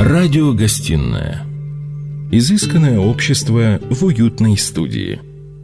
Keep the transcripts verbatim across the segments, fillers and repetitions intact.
Радиогостинная. Изысканное общество в уютной студии.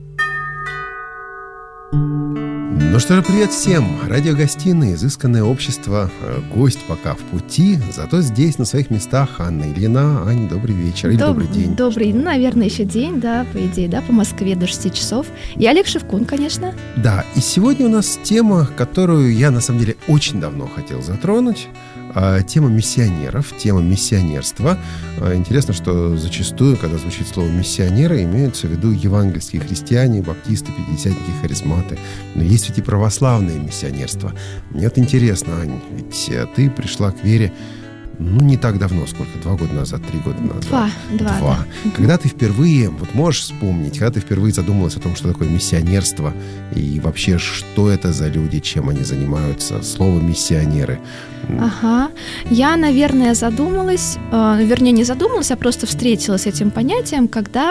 Ну что же, привет всем! Радиогостиная, изысканное общество, гость пока в пути, зато здесь, на своих местах, Анна Ильина. Аня, добрый вечер или Доб- добрый день. Добрый, ну, наверное, еще день, да, по идее, да, по Москве до шести часов. И Олег Шевкун, конечно. Да, и сегодня у нас тема, которую я, на самом деле, очень давно хотел затронуть. Тема миссионеров, тема миссионерства. Интересно, что зачастую, когда звучит слово «миссионеры», имеются в виду евангельские христиане, баптисты, пятидесятники, харизматы. Но есть ведь и православное миссионерство. Мне вот интересно, Ань, ведь ты пришла к вере, ну, не так давно, сколько? Два года назад, три года назад? Два. Два, Два. Да. Когда ты впервые, вот можешь вспомнить, когда ты впервые задумалась о том, что такое миссионерство, и вообще, что это за люди, чем они занимаются, слово «миссионеры». Ага. Я, наверное, задумалась, э, вернее, не задумалась, а просто встретилась с этим понятием, когда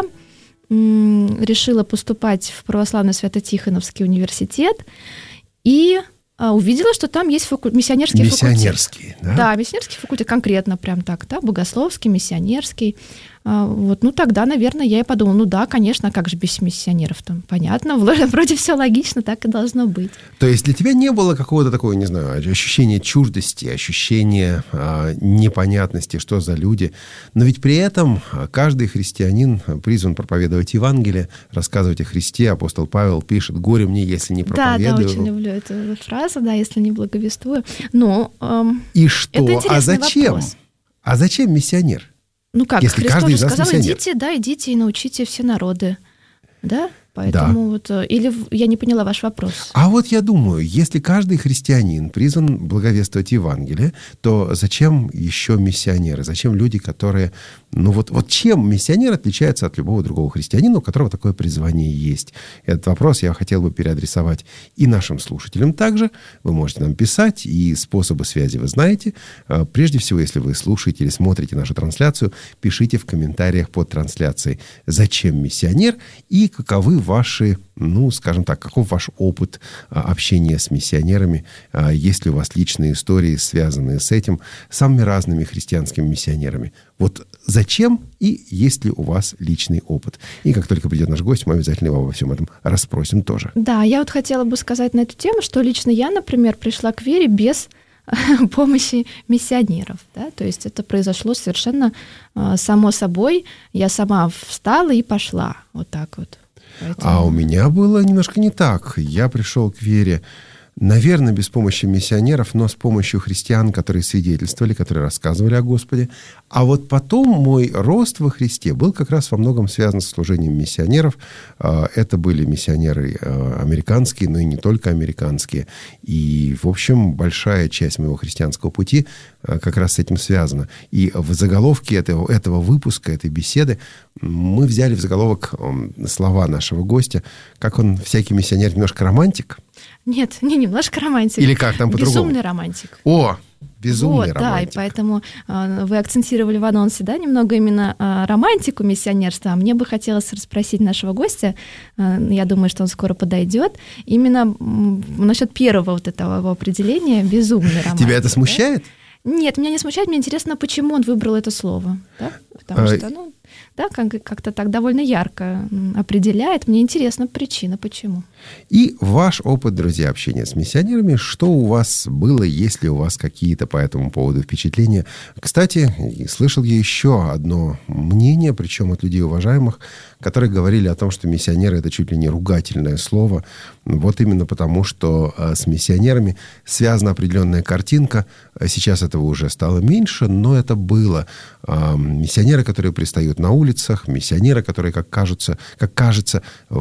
м- решила поступать в православный Свято-Тихоновский университет, и увидела, что там есть факу... миссионерский, миссионерский факультет. Да? Да, миссионерский факультет, конкретно прям так, да, богословский, миссионерский. Вот, ну, тогда, наверное, я и подумала, ну да, конечно, а как же без миссионеров там? Понятно, вроде все логично, так и должно быть. То есть для тебя не было какого-то такого, не знаю, ощущения чуждости, ощущения а, непонятности, что за люди. Но ведь при этом каждый христианин призван проповедовать Евангелие, рассказывать о Христе. Апостол Павел пишет: «Горе мне, если не проповедую». Да, да, очень люблю эту фразу, да, если не благовествую. Но эм, и что? Это интересный а зачем? вопрос. А зачем миссионер? Ну как, Если Христос каждый же из нас сказал, миссионер. идите, да, идите и научите все народы. Да? Поэтому да. вот... Или я не поняла ваш вопрос. А вот я думаю, если каждый христианин призван благовествовать Евангелие, то зачем еще миссионеры? Зачем люди, которые... Ну вот, вот чем миссионер отличается от любого другого христианина, у которого такое призвание есть? Этот вопрос я хотел бы переадресовать и нашим слушателям также. Вы можете нам писать, и способы связи вы знаете. Прежде всего, если вы слушаете или смотрите нашу трансляцию, пишите в комментариях под трансляцией, зачем миссионер и каковы ваши, ну, скажем так, каков ваш опыт а, общения с миссионерами, а, есть ли у вас личные истории, связанные с этим, самыми разными христианскими миссионерами. Вот зачем и есть ли у вас личный опыт. И как только придет наш гость, мы обязательно его обо всем этом расспросим тоже. Да, я вот хотела бы сказать на эту тему, что лично я, например, пришла к вере без помощи миссионеров. Да? То есть это произошло совершенно а, само собой. Я сама встала и пошла. Вот так вот. Поэтому... А у меня было немножко не так. Я пришел к вере, наверное, без помощи миссионеров, но с помощью христиан, которые свидетельствовали, которые рассказывали о Господе. А вот потом мой рост во Христе был как раз во многом связан с служением миссионеров. Это были миссионеры американские, но и не только американские. И, в общем, большая часть моего христианского пути как раз с этим связана. И в заголовке этого, этого выпуска, этой беседы, мы взяли в заголовок слова нашего гостя, как он, всякий миссионер, немножко романтик. Нет, не немножко романтик. Или как там по-другому? Безумный романтик. О, безумный вот, романтик. Да, и поэтому э, вы акцентировали в анонсе, да, немного именно э, романтику миссионерства. А мне бы хотелось расспросить нашего гостя, э, я думаю, что он скоро подойдет, именно м, насчет первого вот этого его определения «безумный романтик». Тебя это смущает? Да? Нет, меня не смущает, мне интересно, почему он выбрал это слово. Да? Потому а... что, ну, да, как- как-то так довольно ярко определяет. Мне интересна причина, почему. И ваш опыт, друзья, общения с миссионерами, что у вас было, есть ли у вас какие-то по этому поводу впечатления? Кстати, слышал я еще одно мнение, причем от людей уважаемых, которые говорили о том, что миссионеры — это чуть ли не ругательное слово. Вот именно потому, что с миссионерами связана определенная картинка. Сейчас этого уже стало меньше, но это было. Миссионеры, которые пристают на улицах, миссионеры, которые, как кажется, как кажется,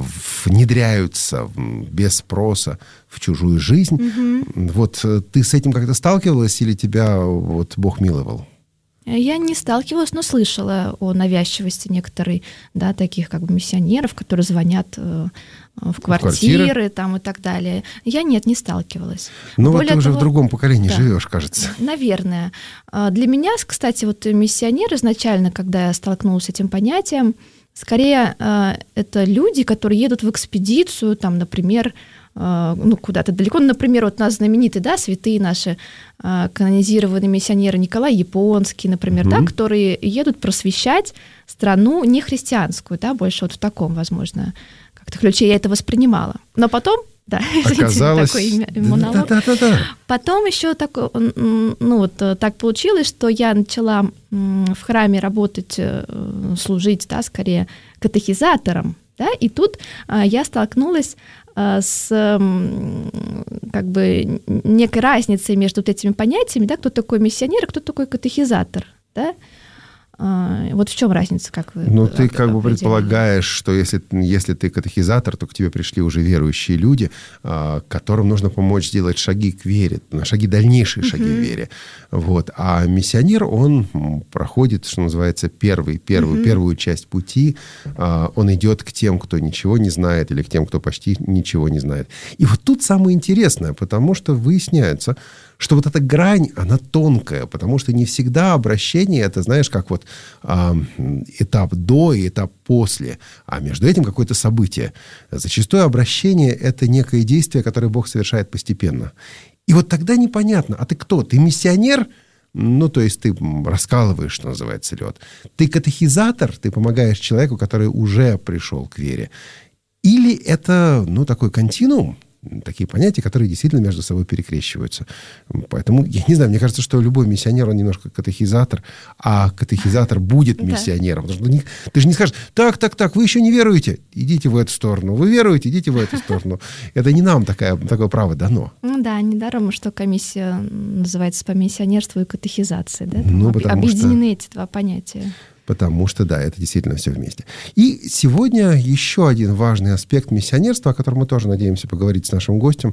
внедряются без спроса в чужую жизнь. Mm-hmm. Вот ты с этим как-то сталкивалась или тебя вот Бог миловал? Я не сталкивалась, но слышала о навязчивости некоторых, да, таких как бы миссионеров, которые звонят э, в квартиры, квартиры там и так далее. Я нет, не сталкивалась. Ну вот ты уже того, в другом поколении да, живешь, кажется. Наверное. Для меня, кстати, вот миссионер изначально, когда я столкнулась с этим понятием, скорее это люди, которые едут в экспедицию, там, например, ну, куда-то далеко. Например, вот у нас знаменитые, да, святые наши канонизированные миссионеры Николай Японский, например, mm-hmm. да, которые едут просвещать страну нехристианскую, да, больше вот в таком, возможно, как-то ключе я это воспринимала. Но потом, да, оказалось... такой монолог. Да, да, да, да. Потом еще так, ну, вот, так получилось, что я начала в храме работать, служить, да, скорее катехизатором, да, и тут я столкнулась с как бы некой разницей между вот этими понятиями, да, кто такой миссионер, а кто такой катехизатор, да. Вот в чем разница, как вы? Ну, ты как бы предполагаешь, что если, если ты катехизатор, то к тебе пришли уже верующие люди, которым нужно помочь сделать шаги к вере, шаги, дальнейшие шаги uh-huh. к вере. Вот. А миссионер, он проходит, что называется, первый, первую, uh-huh. первую часть пути. Он идет к тем, кто ничего не знает, или к тем, кто почти ничего не знает. И вот тут самое интересное, потому что выясняется, что вот эта грань, она тонкая, потому что не всегда обращение, это, знаешь, как вот э, этап до и этап после, а между этим какое-то событие. Зачастую обращение – это некое действие, которое Бог совершает постепенно. И вот тогда непонятно, а ты кто? Ты миссионер? Ну, то есть ты раскалываешь, что называется, лед. Ты катехизатор, ты помогаешь человеку, который уже пришел к вере. Или это, ну, такой континуум, такие понятия, которые действительно между собой перекрещиваются. Поэтому, я не знаю, мне кажется, что любой миссионер, он немножко катехизатор, а катехизатор будет миссионером. Потому что ты же не скажешь, так, так, так, вы еще не веруете, идите в эту сторону. Вы веруете, идите в эту сторону. Это не нам такое, такое право дано. Ну да, недаром, что комиссия называется по миссионерству и катехизации. Да? Ну, Об, объединены что... эти два понятия. Потому что, да, это действительно все вместе. И сегодня еще один важный аспект миссионерства, о котором мы тоже надеемся поговорить с нашим гостем,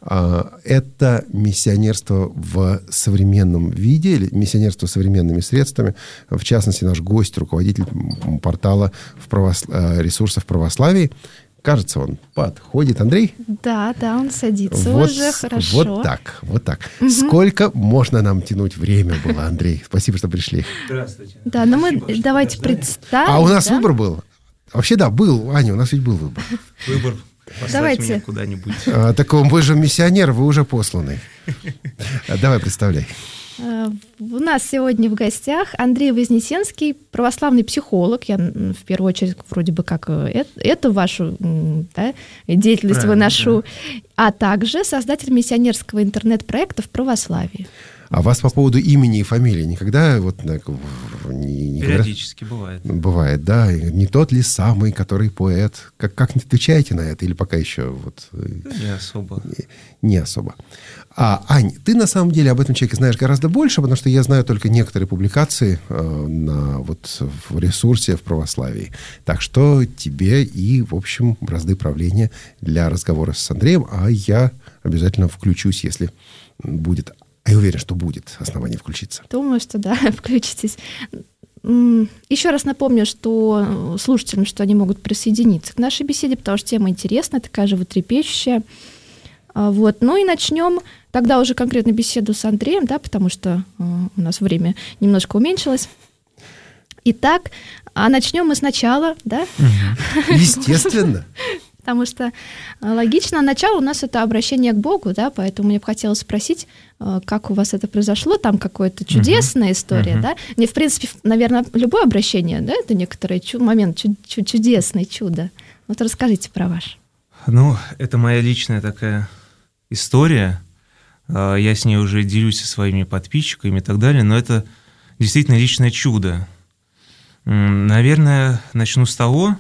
это миссионерство в современном виде, или миссионерство современными средствами. В частности, наш гость, руководитель портала в православ... ресурсов православия. Кажется, он подходит. Андрей? Да, да, он садится вот, уже, хорошо. Вот так, вот так. Угу. Сколько можно нам тянуть время было, Андрей? Спасибо, что пришли. Здравствуйте. Да, но мы давайте представим. А у нас да? выбор был? Вообще, да, был. Аня, у нас ведь был выбор. Выбор. Послать Давайте. меня куда-нибудь. А, так вы же миссионер, вы уже посланный. Давай, представляй. У нас сегодня в гостях Андрей Вознесенский, православный психолог. Я в первую очередь вроде бы как эту вашу, да, деятельность Правильно, выношу, да. А также создатель миссионерского интернет-проекта в православии. А вас по поводу имени и фамилии никогда вот так, не, не периодически говорят? бывает. Бывает, да. Не тот ли самый, который поэт? Как, как отвечаете на это? Или пока еще вот... Не особо. Не, не особо. А, Ань, ты на самом деле об этом человеке знаешь гораздо больше, потому что я знаю только некоторые публикации э, на, вот, в ресурсе в православии. Так что тебе и, в общем, бразды правления для разговора с Андреем, а я обязательно включусь, если будет... А я уверен, что будет основание включиться. Думаю, что да, включитесь. Еще раз напомню, что слушателям, что они могут присоединиться к нашей беседе, потому что тема интересная, такая животрепещущая. Вот. Ну и начнем тогда уже конкретно беседу с Андреем, да, потому что у нас время немножко уменьшилось. Итак, а начнем мы сначала, да? Естественно. Потому что логично, начало у нас это обращение к Богу, да, поэтому мне бы хотелось спросить, как у вас это произошло, там какая-то чудесная uh-huh. история, uh-huh. да? Не, в принципе, наверное, любое обращение, да, это некоторый чу- момент чу- чу- чудесный, чудо. Вот расскажите про ваш. Ну, это моя личная такая история, я с ней уже делюсь со своими подписчиками и так далее, но это действительно личное чудо. Наверное, начну с того,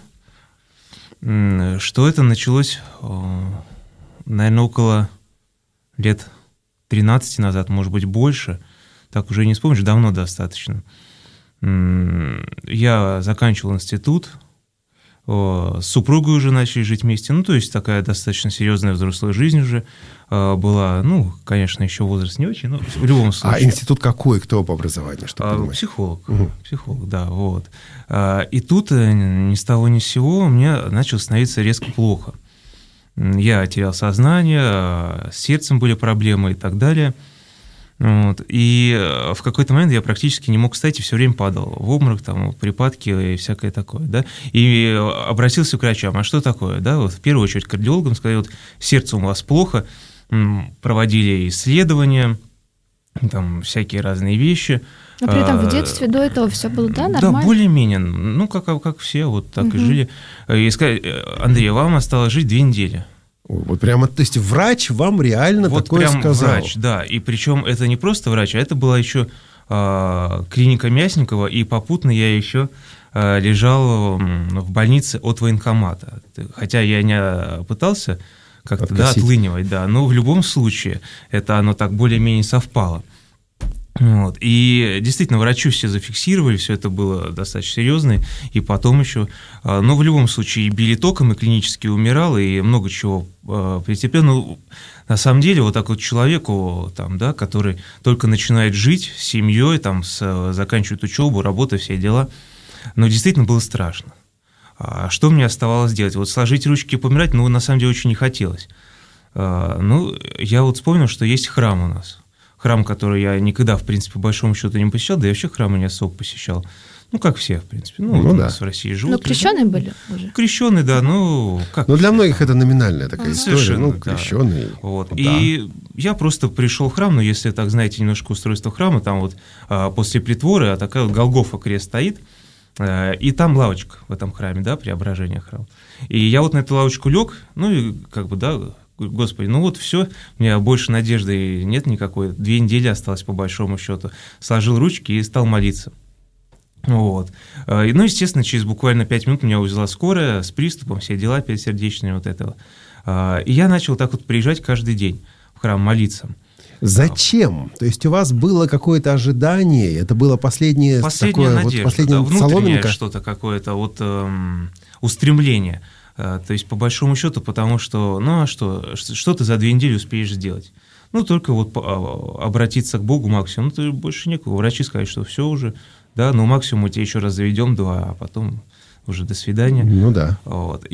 что это началось, наверное, около лет тринадцати назад, может быть, больше. Так уже не вспомнишь, давно достаточно. Я заканчивал институт, с супругой уже начали жить вместе. Ну, то есть такая достаточно серьезная взрослая жизнь уже была. Ну, конечно, еще возраст не очень, но в любом случае. А институт какой? Кто по образованию? Что а, психолог. Угу. Психолог, да, вот. И тут ни с того ни с сего мне начало становиться резко плохо. Я терял сознание, с сердцем были проблемы и так далее. Вот. И в какой-то момент я практически не мог встать и все время падал в обморок, там, в припадки и всякое такое, да. И обратился к врачам, а что такое, да, вот в первую очередь к кардиологам, сказали, вот сердце у вас плохо, проводили исследования, там, всякие разные вещи. Но при этом в детстве до этого все было, да, нормально? Да, более-менее, ну, как, как все, вот так угу. и жили. И сказали, Андрей, вам осталось жить две недели. Вот прямо, то есть врач вам реально вот такое прям сказал? Врач, да, и причем это не просто врач, а это была еще э, клиника Мясникова, и попутно я еще э, лежал в больнице от военкомата, хотя я не пытался как-то да, отлынивать, да, но в любом случае это оно так более-менее совпало. Вот. И действительно, врачи все зафиксировали, все это было достаточно серьезно, и потом еще, но в любом случае и били током, и клинически умирал, и много чего претерпел. Ну, на самом деле, вот так вот человеку, там, да, который только начинает жить с семьей, там, с, заканчивает учебу, работу, все дела, но действительно было страшно. А что мне оставалось делать? Вот сложить ручки и помирать, ну, на самом деле, очень не хотелось. Ну, я вот вспомнил, что есть храм у нас. Храм, который я никогда, в принципе, по большому счету не посещал, да и вообще храмы не особо посещал. Ну, как все, в принципе. Ну, ну у да. нас в России живут. Ну, крещеные были уже? Крещеные, да, ну... Как ну, для многих это номинальная такая а, история. Ну, крещеные. Да. Вот. Да. И я просто пришел в храм, ну, если так, знаете, немножко устройство храма, там вот а, после притворы а такая вот Голгофа крест стоит, а, и там лавочка в этом храме, да, Преображение храма. И я вот на эту лавочку лег, ну, и как бы, да... Господи, ну вот все, у меня больше надежды нет никакой, две недели осталось по большому счету. Сложил ручки и стал молиться. Вот. И, ну, естественно, через буквально пять минут меня увезла скорая с приступом, все дела опять сердечные вот этого. И я начал так вот приезжать каждый день в храм молиться. Зачем? То есть у вас было какое-то ожидание, это было последнее, последняя такое, надежда, вот последняя да, внутреннее соломинка? Что-то какое-то, вот эм, устремление. То есть, по большому счету, потому что, ну, а что, что ты за две недели успеешь сделать? Ну, только вот обратиться к Богу максимум, ну, ты больше некого. Врачи сказали, что все уже, да, ну, максимум мы тебя еще раз заведем, два, а потом уже до свидания. Ну, да. Вот.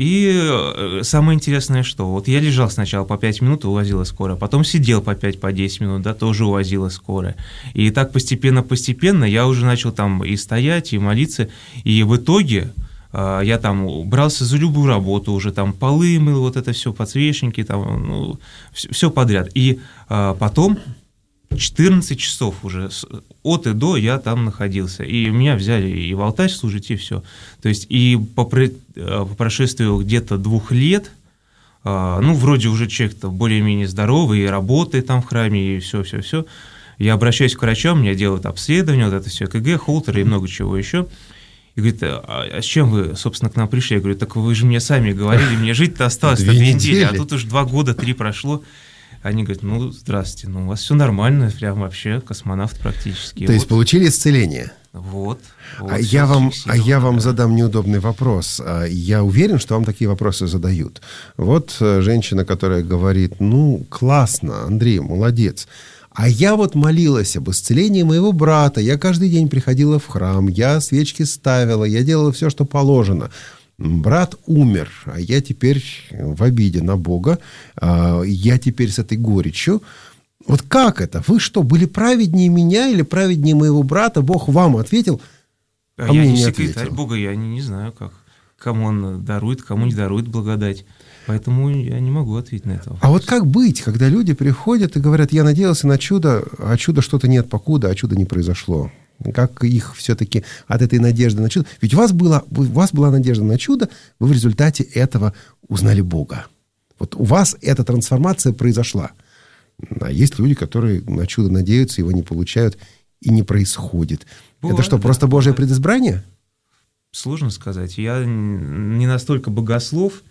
И самое интересное, что вот я лежал сначала по пять минут, увозила скорая, потом сидел по пять, по десять минут, да, тоже увозила скорая. И так постепенно-постепенно я уже начал там и стоять, и молиться, и в итоге... Я там брался за любую работу, уже там полы мыл, вот это все, подсвечники, там, ну, все подряд. И а, потом четырнадцать часов уже от и до я там находился. И меня взяли и в алтарь служить, и все. То есть и по, по прошествию где-то двух лет, а, ну, вроде уже человек-то более-менее здоровый, и работает там в храме, и все-все-все, я обращаюсь к врачам, мне делают обследование, вот это все, ЭКГ, холтеры и много чего еще. И говорит, а с чем вы, собственно, к нам пришли? Я говорю, так вы же мне сами говорили, мне жить-то осталось две недели, а тут уж два года, три прошло. Они говорят, ну, здравствуйте, ну, у вас все нормально, прям вообще космонавт практически. То вот. Есть получили исцеление? Вот. вот а я, вам, а я вам да. задам неудобный вопрос. Я уверен, что вам такие вопросы задают. Вот женщина, которая говорит, ну, классно, Андрей, молодец. А я вот молилась об исцелении моего брата. Я каждый день приходила в храм, я свечки ставила, я делала все, что положено. Брат умер, а я теперь в обиде на Бога. Я теперь с этой горечью. Вот как это? Вы что, были праведнее меня или праведнее моего брата? Бог вам ответил, а, а я мне не не секретарь ответил. Бога, я не, не знаю, как, кому он дарует, кому не дарует благодать. Поэтому я не могу ответить на это. А вот как быть, когда люди приходят и говорят, я надеялся на чудо, а чуда что-то нет покуда, а чудо не произошло? Как их все-таки от этой надежды на чудо? Ведь у вас, была, у вас была надежда на чудо, вы в результате этого узнали Бога. Вот у вас эта трансформация произошла. А есть люди, которые на чудо надеются, его не получают и не происходит. Бывает, это что, просто да, Божье бывает. Предизбрание? Сложно сказать. Я не настолько богослов.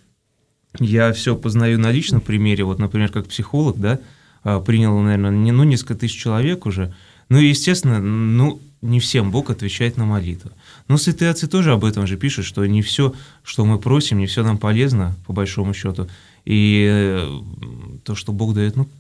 Я все познаю на личном примере. Вот, например, как психолог, да, принял, наверное, не, ну, несколько тысяч человек уже. Ну, и, естественно, ну, не всем Бог отвечает на молитву. Но святые отцы тоже об этом же пишут, что не все, что мы просим, не все нам полезно, по большому счету. И то, что Бог дает, ну,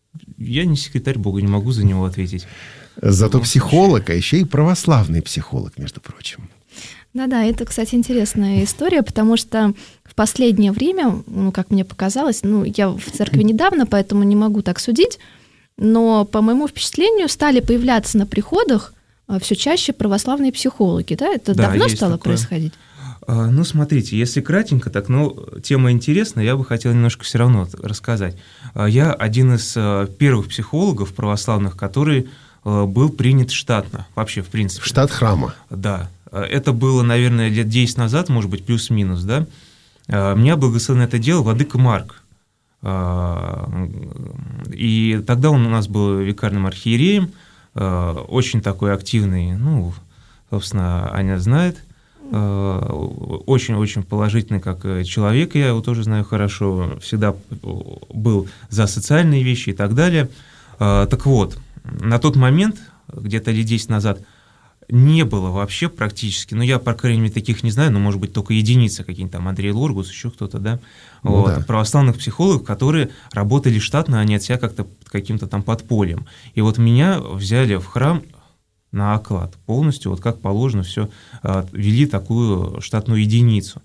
я не секретарь Бога, не могу за него ответить. Зато психолог, а еще и православный психолог, между прочим. Да-да, это, кстати, интересная история, потому что в последнее время, ну, как мне показалось, ну, я в церкви недавно, поэтому не могу так судить, но, по моему впечатлению, стали появляться на приходах все чаще православные психологи. Да? Это да, давно стало такое. происходить? Ну, смотрите, если кратенько, так, ну, тема интересная, я бы хотел немножко все равно рассказать. Я один из первых психологов православных, который был принят штатно, вообще, в принципе. В штат храма. Да. Это было, наверное, лет десять назад, может быть, плюс-минус, да. Меня благословил на это дело владыка Марк. И тогда он у нас был викарным архиереем, очень такой активный, ну, собственно, Аня знает, очень-очень положительный как человек, я его тоже знаю хорошо, всегда был за социальные вещи и так далее. Так вот, на тот момент, где-то лет десять назад, не было вообще практически, ну, я, по крайней мере, таких не знаю, но, может быть, только единицы какие-нибудь, там, Андрей Лоргус, еще кто-то, да, ну, вот, да. православных психологов, которые работали штатно, а не от себя как-то каким-то там подпольем. И вот меня взяли в храм на оклад полностью, вот как положено, все, ввели такую штатную единицу.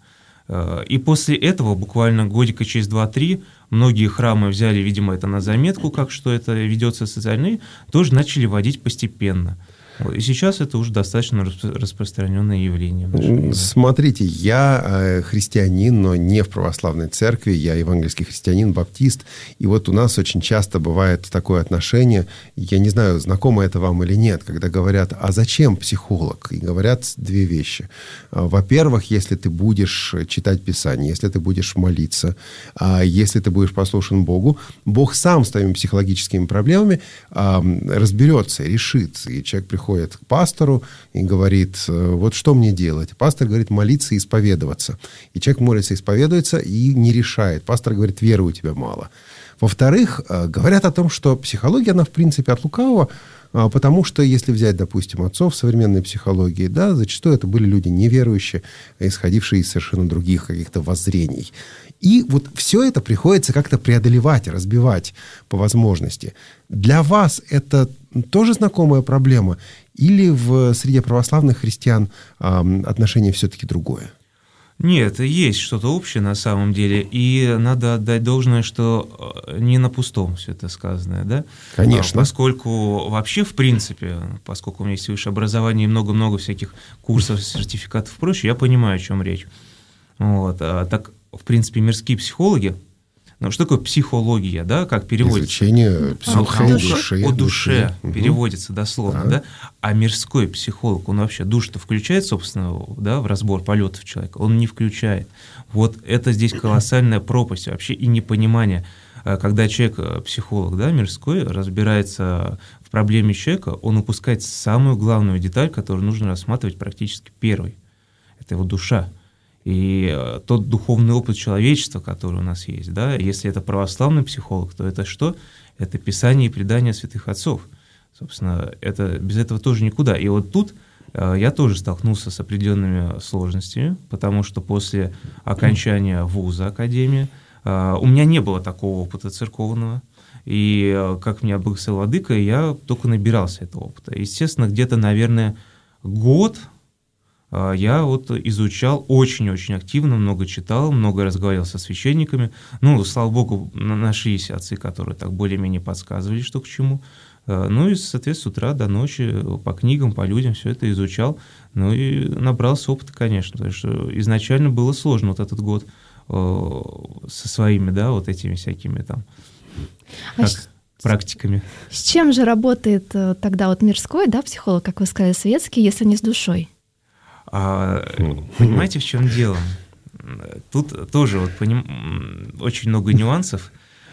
И после этого, буквально годика через два-три, многие храмы взяли, видимо, это на заметку, как что это ведется социально, тоже начали вводить постепенно. И сейчас это уже достаточно распространенное явление. Смотрите, я христианин, но не в православной церкви, я евангельский христианин, баптист, и вот у нас очень часто бывает такое отношение, я не знаю, знакомо это вам или нет, когда говорят, а зачем психолог? И говорят две вещи. Во-первых, если ты будешь читать Писание, если ты будешь молиться, если ты будешь послушен Богу, Бог сам с твоими психологическими проблемами разберется, решит, и человек приходит приходит к пастору и говорит, вот что мне делать? Пастор говорит, молиться и исповедоваться. И человек молится, исповедуется и не решает. Пастор говорит, веры у тебя мало. Во-вторых, говорят о том, что психология, она в принципе от лукавого, потому что если взять, допустим, отцов современной психологии, да, зачастую это были люди неверующие, исходившие из совершенно других каких-то воззрений. И вот все это приходится как-то преодолевать, разбивать по возможности. Для вас это тоже знакомая проблема? Или в среде православных христиан э, отношение все-таки другое? Нет, есть что-то общее на самом деле, и надо отдать должное, что не на пустом все это сказанное, да? Конечно. А, поскольку вообще, в принципе, поскольку у меня есть высшее образование и много-много всяких курсов, сертификатов и прочее, я понимаю, о чем речь. Вот. А, так, в принципе, мирские психологи, ну, что такое психология, да, как переводится? Изучение психо, а, души. О душе угу. переводится дословно, да. да? А мирской психолог, он вообще душу-то включает, собственно, да, в разбор полетов человека? Он не включает. Вот это здесь колоссальная пропасть вообще и непонимание. Когда человек, психолог, да, мирской, разбирается в проблеме человека, он упускает самую главную деталь, которую нужно рассматривать практически первой. Это его душа. И тот духовный опыт человечества, который у нас есть, да, если это православный психолог, то это что? Это Писание и предания святых отцов. Собственно, это, без этого тоже никуда. И вот тут я тоже столкнулся с определенными сложностями, потому что после окончания вуза, академии, у меня не было такого опыта церковного. И как меня благословил владыка, я только набирался этого опыта. Естественно, где-то, наверное, год я вот изучал очень-очень активно, много читал, много разговаривал со священниками. Ну, слава богу, нашлись отцы, которые так более-менее подсказывали, что к чему. Ну и, соответственно, с утра до ночи по книгам, по людям все это изучал. Ну и набрался опыта, конечно, потому что изначально было сложно вот этот год со своими, да, вот этими всякими там как, а практиками. С чем же работает тогда вот мирской, да, психолог, как вы сказали, светский, если не с душой? А, понимаете, в чем дело? Тут тоже вот поним... очень много нюансов.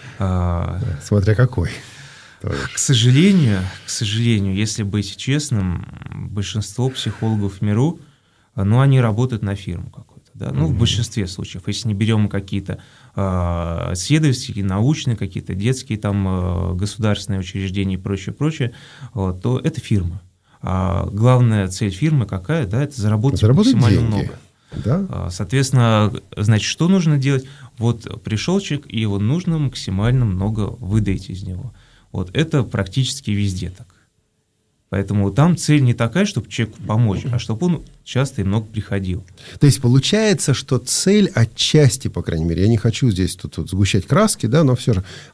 Смотря какой. К сожалению, к сожалению, если быть честным, большинство психологов в миру, ну, они работают на фирму какую-то, да, ну, в большинстве случаев. Если не берем какие-то э, исследовательские, научные, какие-то детские, там, э, государственные учреждения и прочее, прочее, вот, то это фирма. А главная цель фирмы какая, да, это заработать, заработать максимально деньги. Много. Да? Соответственно, значит, что нужно делать? Вот пришел человек, и его нужно максимально много выдать из него. Вот это практически везде так. Поэтому там цель не такая, чтобы человеку помочь, а чтобы он часто и много приходил. То есть получается, что цель отчасти, по крайней мере, я не хочу здесь тут, тут сгущать краски, да, но все же, а,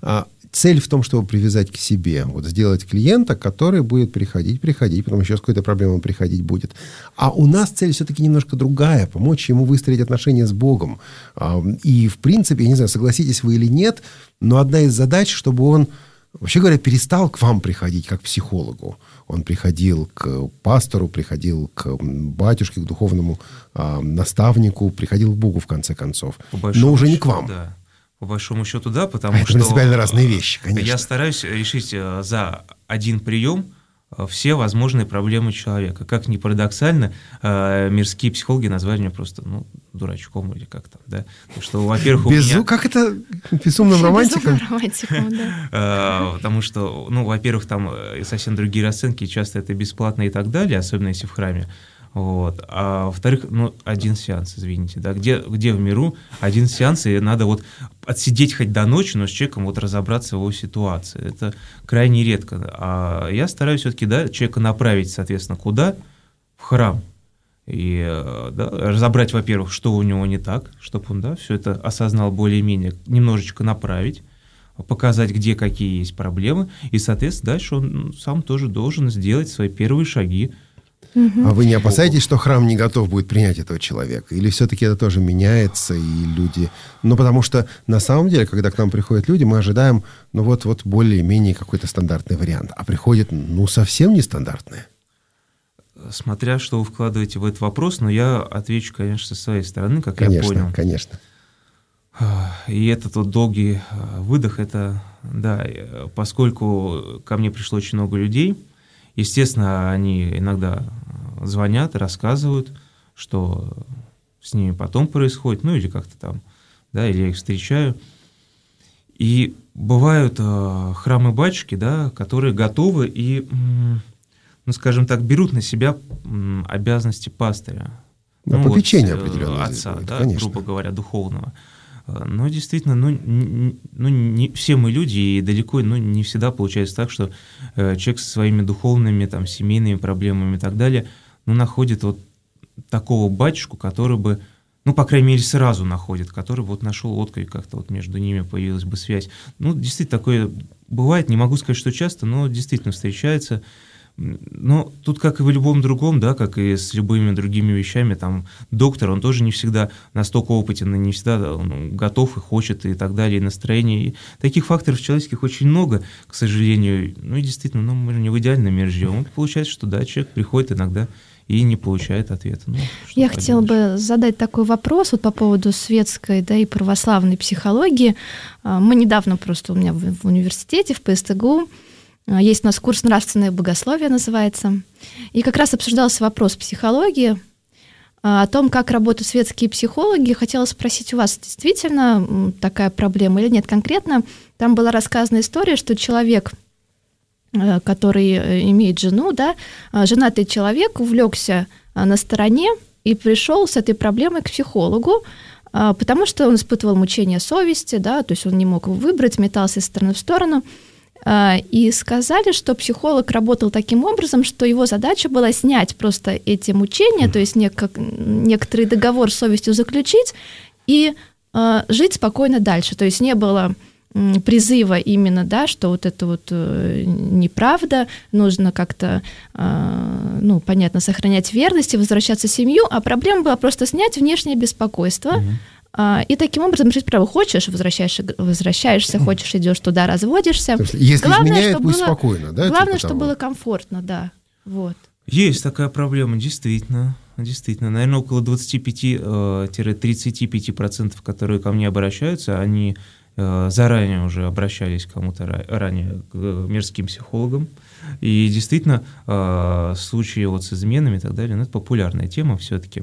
цель в том, чтобы привязать к себе. Вот сделать клиента, который будет приходить, приходить, потом еще с какой-то проблемой приходить будет. А у нас цель все-таки немножко другая. Помочь ему выстроить отношения с Богом. И, в принципе, я не знаю, согласитесь вы или нет, но одна из задач, чтобы он, вообще говоря, перестал к вам приходить как к психологу. Он приходил к пастору, приходил к батюшке, к духовному э, наставнику, приходил к Богу, в конце концов. Но уже не к вам. Да. По большому счету, да, потому а это что... принципиально разные вещи, конечно. Я стараюсь решить за один прием все возможные проблемы человека. Как ни парадоксально, мирские психологи назвали меня просто, ну, дурачком или как там, да. Так что, во-первых, у Безу... меня... Как это? Безумным романтиком? Безумным романтиком, да. Потому что, ну, во-первых, там совсем другие расценки, часто это бесплатно и так далее, особенно если в храме. Вот. А во-вторых, ну, один сеанс, извините, да, где, где в миру один сеанс, и надо вот отсидеть хоть до ночи, но с человеком вот разобраться в его ситуации. Это крайне редко. А я стараюсь все-таки, да, человека направить, соответственно, куда? В храм. И да, разобрать, во-первых, что у него не так, чтобы он, да, все это осознал более-менее, немножечко направить, показать, где какие есть проблемы, и, соответственно, дальше он сам тоже должен сделать свои первые шаги. А вы не опасаетесь, что храм не готов будет принять этого человека? Или все-таки это тоже меняется, и люди... Ну, потому что на самом деле, когда к нам приходят люди, мы ожидаем, ну, вот, вот более-менее какой-то стандартный вариант. А приходят, ну, совсем нестандартные. Смотря что вы вкладываете в этот вопрос, но я отвечу, конечно, со своей стороны, как конечно, я понял. Конечно, конечно. И этот вот долгий выдох, это, да, поскольку ко мне пришло очень много людей, естественно, они иногда звонят, рассказывают, что с ними потом происходит, ну или как-то там, да, или я их встречаю. И бывают э, храмы-батюшки, да, которые готовы и, ну, скажем так, берут на себя обязанности пастыря. Да, ну, попечение вот, определенное. Отца, будет, да, конечно. грубо говоря, духовного. Но действительно, ну, не, ну, не все мы люди, и далеко, ну, не всегда получается так, что э, человек со своими духовными, там, семейными проблемами и так далее, ну, находит вот такого батюшку, который бы, ну, по крайней мере, сразу находит, который вот нашел отклик, как-то вот между ними появилась бы связь. Ну, действительно, такое бывает, не могу сказать, что часто, но действительно встречается. Но тут, как и в любом другом, да, как и с любыми другими вещами, там, доктор, он тоже не всегда настолько опытен, и не всегда ну, готов и хочет, и так далее, и настроение. И таких факторов человеческих очень много, к сожалению. Ну и действительно, ну, мы же не в идеальном мире живем. Получается, что да, человек приходит иногда и не получает ответа. Ну, Я хотела бы задать такой вопрос вот по поводу светской, да, и православной психологии. Мы недавно просто у меня в, в университете, в ПСТГУ, есть у нас курс «Нравственное богословие» называется. И как раз обсуждался вопрос психологии, о том, как работают светские психологи. Хотела спросить у вас, действительно такая проблема или нет конкретно? Там была рассказана история, что человек, который имеет жену, да, женатый человек увлекся на стороне и пришел с этой проблемой к психологу, потому что он испытывал мучение совести, да, то есть он не мог выбрать, метался из стороны в сторону. И сказали, что психолог работал таким образом, что его задача была снять просто эти мучения, то есть нек- некоторый договор с совестью заключить и э, жить спокойно дальше. То есть не было э, призыва именно, да, что вот это вот э, неправда, нужно как-то, э, ну, понятно, сохранять верность и возвращаться в семью, а проблема была просто снять внешнее беспокойство. Mm-hmm. И таким образом жить право. Хочешь, возвращаешься, возвращаешься, хочешь, идешь туда, разводишься. Если главное, изменяет, что будь было, спокойно, да? Главное, типа чтобы того. было комфортно, да. Вот. Есть такая проблема, действительно. Действительно. Наверное, около двадцать пять-тридцать пять процентов, которые ко мне обращаются, они заранее уже обращались к кому-то ранее, к мирским психологам. И действительно, случаи вот с изменами и так далее, ну, это популярная тема все-таки.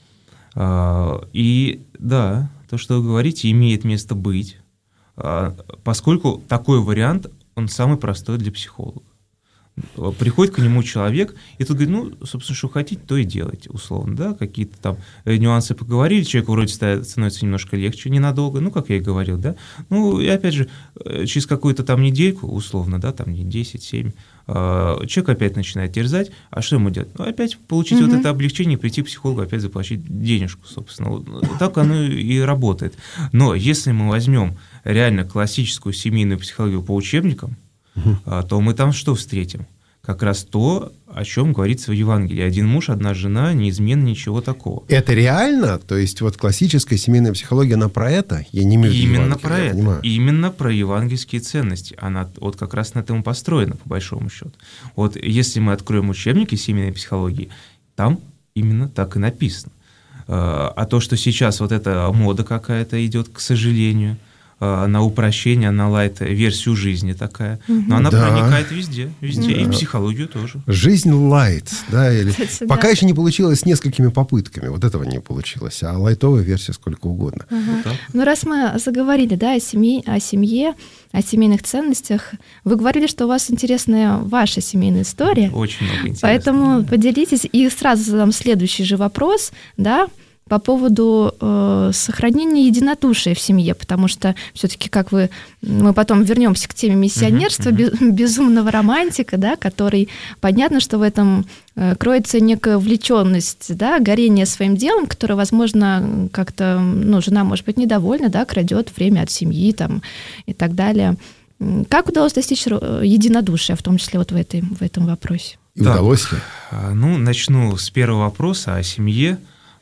И да, то, что вы говорите, имеет место быть, поскольку такой вариант, он самый простой для психолога. Приходит к нему человек, и тут говорит, ну, собственно, что хотите, то и делайте, условно, да, какие-то там нюансы поговорили, человеку вроде становится немножко легче, ненадолго, ну, как я и говорил, да, ну, и опять же, через какую-то там недельку, условно, да, там не десять-семь, человек опять начинает терзать, а что ему делать? Ну, опять получить mm-hmm. вот это облегчение, прийти к психологу, опять заплатить денежку, собственно, вот так оно и работает. Но если мы возьмем реально классическую семейную психологию по учебникам, uh-huh. то мы там что встретим? Как раз то, о чем говорится в Евангелии. Один муж, одна жена, неизменно, ничего такого. Это реально? То есть вот классическая семейная психология, она про это? Я не имею в виду Именно про это. Понимаю. Именно про евангельские ценности. Она вот как раз на этом построена, по большому счету. Вот если мы откроем учебники семейной психологии, там именно так и написано. А то, что сейчас вот эта мода какая-то идет, к сожалению, на упрощение, на лайт-версию жизни такая. Угу. Но она да. проникает везде, везде, да. и психологию тоже. Жизнь лайт, да, или... Кстати, пока да. еще не получилось с несколькими попытками, вот этого не получилось, а лайтовая версия сколько угодно. Угу. Вот ну, раз мы заговорили, да, о семье, о семье, о семейных ценностях, вы говорили, что у вас интересная ваша семейная история. Очень много интересного. Поэтому поделитесь, и сразу задам следующий же вопрос, да, по поводу э, сохранения единодушия в семье, потому что все-таки, как вы, мы потом вернемся к теме миссионерства, uh-huh, uh-huh. безумного романтика, да, который, понятно, что в этом э, кроется некая влеченность, да, горение своим делом, которое, возможно, как-то, ну, жена может быть недовольна, да, крадет время от семьи там, и так далее. Как удалось достичь единодушия, в том числе вот в, этой, в этом вопросе? И удалось ли? Ну, начну с первого вопроса о семье.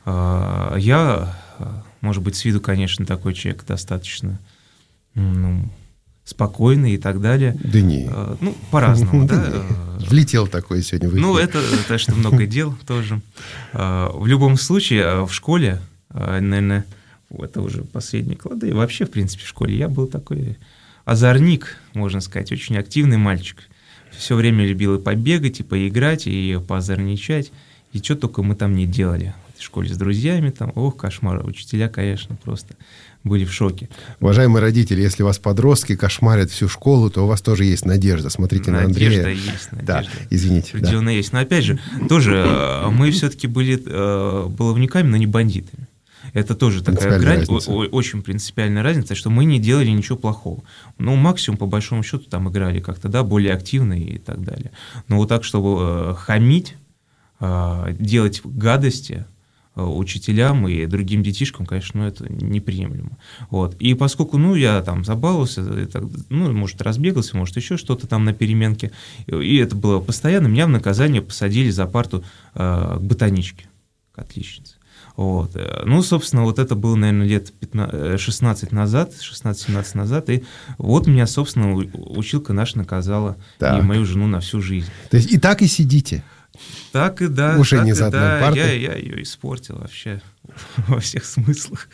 Я, может быть, с виду, конечно, такой человек достаточно ну, спокойный и так далее. Да не. Ну, по-разному, да. Влетел такой сегодня в эфир. Ну, это, это что много дел тоже. В любом случае, в школе, наверное, это уже последний клад, и вообще, в принципе, в школе я был такой озорник, можно сказать, очень активный мальчик. Все время любил и побегать, и поиграть, и поозорничать, и что только мы там не делали. В школе с друзьями, там, ох, кошмар, учителя, конечно, просто были в шоке. Уважаемые родители, если вас подростки кошмарят всю школу, то у вас тоже есть надежда. Смотрите надежда на Андрея. Надежда есть, надежда. Да, извините. Определенно да. есть. Но опять же, тоже мы все-таки были баловниками, но не бандитами. Это тоже такая грань, очень принципиальная разница, что мы не делали ничего плохого. Ну, максимум, по большому счету, там играли как-то, да, более активно и так далее. Но вот так, чтобы хамить, делать гадости учителям и другим детишкам, конечно, ну, это неприемлемо. Вот. И поскольку, ну, я там забаловался, ну, может, разбегался, может, еще что-то там на переменке, и это было постоянно, меня в наказание посадили за парту э, к ботаничке, к отличнице. Вот. Ну, собственно, вот это было, наверное, лет пятнадцать, шестнадцать назад, шестнадцать-семнадцать назад, и вот меня, собственно, училка наша наказала так. и мою жену на всю жизнь. То есть и так и сидите? Так и да, уже так не и за да, партой? я, я ее испортил вообще во всех смыслах.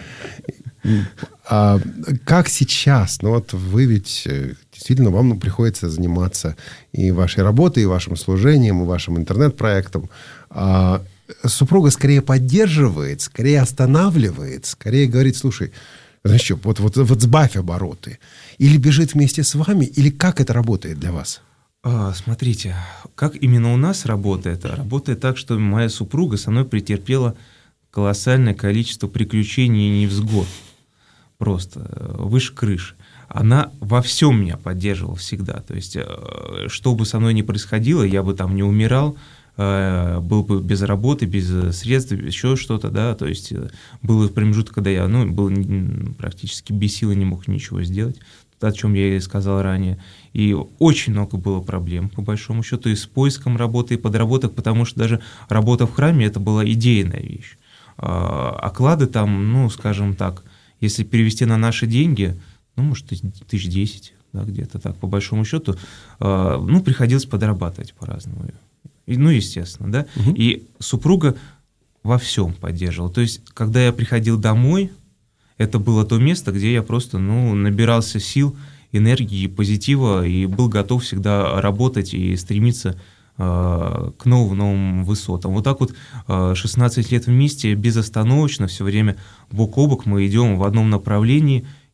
А как сейчас? Ну вот вы ведь действительно, вам приходится заниматься и вашей работой, и вашим служением, и вашим интернет-проектом. А супруга скорее поддерживает, скорее останавливает, скорее говорит, слушай, знаешь что, вот, вот, вот сбавь обороты. Или бежит вместе с вами, или как это работает для вас? А, смотрите, как именно у нас работает? Работает так, что моя супруга со мной претерпела колоссальное количество приключений и невзгод. Просто выше крыши. Она во всем меня поддерживала всегда. То есть, что бы со мной ни происходило, я бы там не умирал, был бы без работы, без средств, еще что-то, да, то есть был промежуток, когда я, ну, был практически без силы, не мог ничего сделать, о чем я и сказал ранее, и очень много было проблем, по большому счету, и с поиском работы, и подработок, потому что даже работа в храме, это была идейная вещь. Оклады там, ну, скажем так, если перевести на наши деньги, ну, может, тысяч десять, да, где-то так, по большому счету, ну, приходилось подрабатывать по-разному. Ну, естественно, да. Угу. И супруга во всем поддерживала. То есть, когда я приходил домой, это было то место, где я просто, ну, набирался сил, энергии, позитива и был готов всегда работать и стремиться э, к новым, новым высотам. Вот так вот э, шестнадцать лет вместе, безостановочно, все время бок о бок мы идем в одном направлении,